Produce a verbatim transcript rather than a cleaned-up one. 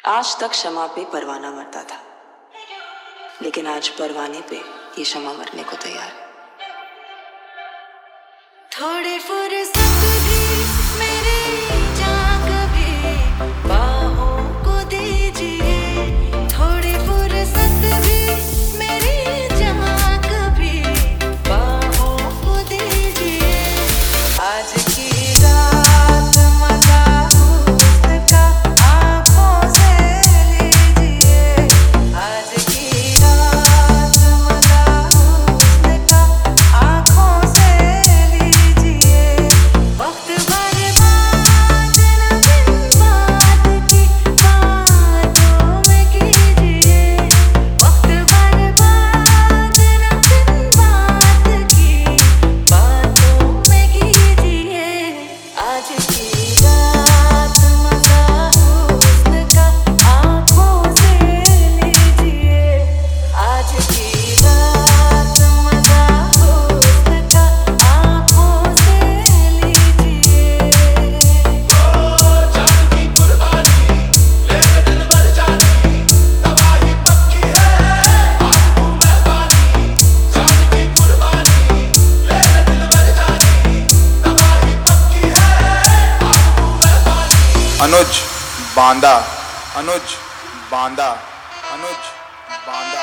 आज तक शमा पे परवाना मरता था, लेकिन आज परवाने पे ये शमा मरने को तैयार है। थोड़ी फुर्सत भी मेरी जान कभी बाहों को दीजिए, थोड़ी फुर्सत भी मेरी जान कभी बाहों को दीजिए। आज की रात मजा हुस्न का आँखों से लीजिए, आज की रात मजा हुस्न का आँखों से लीजिए। वक्त बर्बाद न बिन बात की बातों में कीजिए, वक्त बर्बाद न बिन बात की बातों में कीजिए। आज की रात मजा हुस्न का आँखों से लीजिए, आज की रात मजा हुस्न का आँखों से लीजिए। अनुज बांदा अनुज बांदा अनुज बांदा